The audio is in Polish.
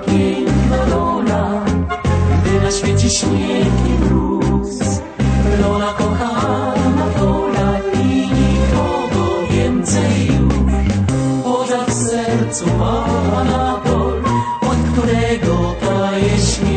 piękna Lola, gdy na świecie śnieg i mróz. Lola kochana Lola i nikogo więcej już. Pożar w sercu ma Anatol, od którego taje śmierć.